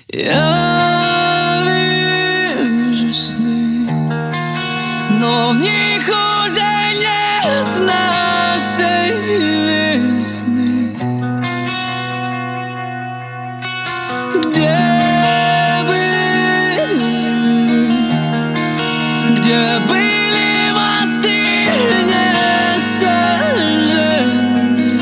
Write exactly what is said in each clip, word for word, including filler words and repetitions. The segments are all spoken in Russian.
Я вижу сны, но в них уже нет нашей весны. Где были мы? Где были мосты не сожжены?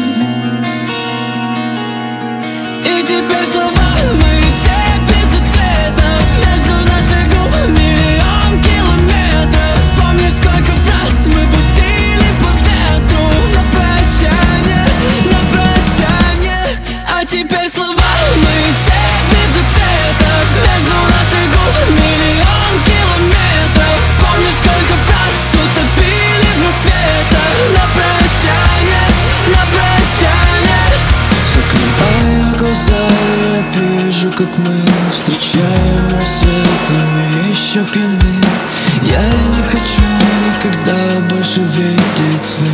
И теперь слова мы все без ответов. Между наших губ миллион километров. Помнишь, сколько фраз мы пустили по ветру на прощание, на прощание. А теперь слова мы все без ответов. Между наших губ миллион километров. Помнишь, сколько фраз утопили в рассветах на прощание, на прощание. Закрывая глаза, я вижу, как мы встречаем рассвет, и мы еще пьяны. Я не хочу никогда больше видеть сны.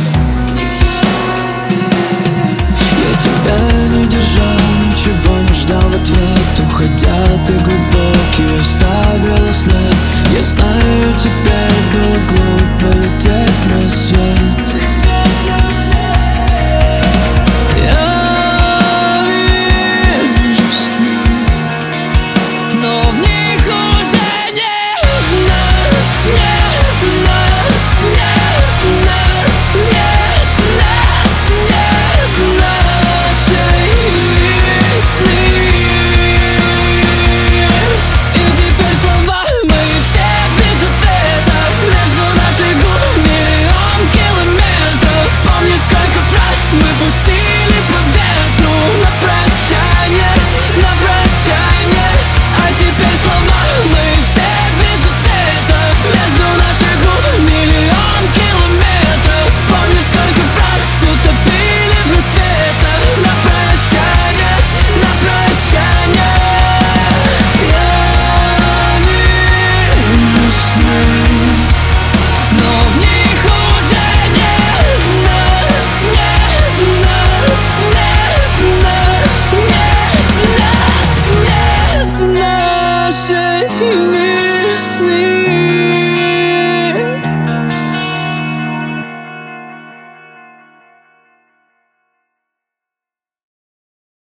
Я тебя не держал, ничего не ждал в ответ. Уходя, ты глубокий оставила след. Я знаю, теперь было глупо лететь в рассвет. Нашей